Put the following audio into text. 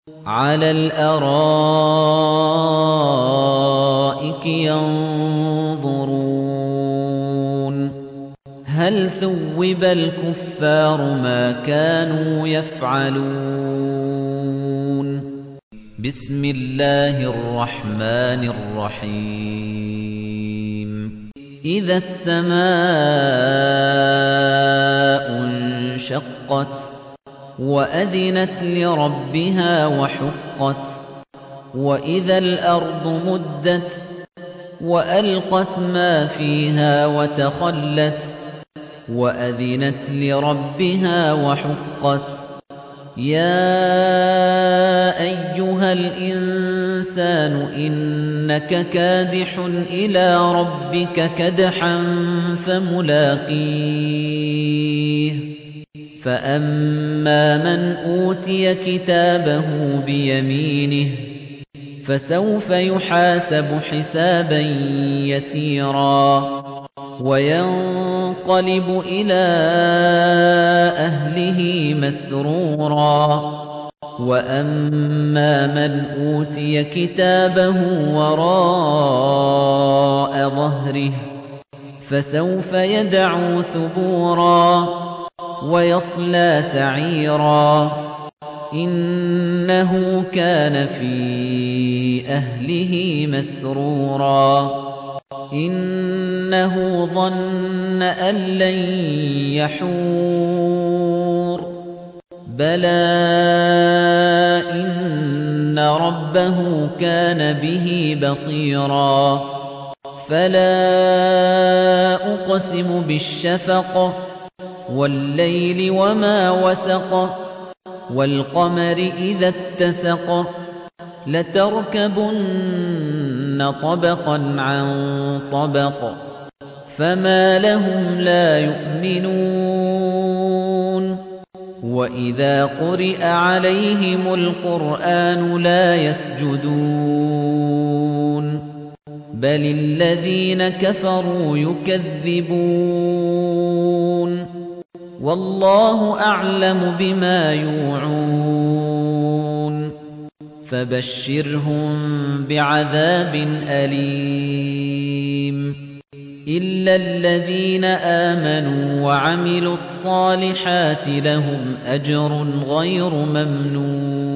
عَلَى الْأَرَائِكِ يَنظُرُونَ هَلْ ثُوِّبَ الْكُفَّارُ مَا كَانُوا يَفْعَلُونَ بسم الله الرحمن الرحيم إذا السماء انشقت وأذنت لربها وحقت وإذا الأرض مدت وألقت ما فيها وتخلت وأذنت لربها وحقت يا أيها الإنسان إنك كادح إلى ربك كدحا فملاقيه فأما من أوتي كتابه بيمينه فسوف يحاسب حسابا يسيرا وينقلب إلى أهله مسرورا وأما من أوتي كتابه وراء ظهره فسوف يدعو ثبورا ويصلى سعيرا إنه كان في أهله مسرورا إنه ظن أن لن يحور بلى إن ربه كان به بصيرا فلا أقسم بالشفق والليل وما وسق والقمر إذا اتسق لتركبن طبقا عن طبق فما لهم لا يؤمنون وإذا قرئ عليهم القرآن لا يسجدون بل الذين كفروا يكذبون والله أعلم بما يوعون فبشرهم بعذاب أليم إلا الذين آمنوا وعملوا الصالحات لهم أجر غير ممنون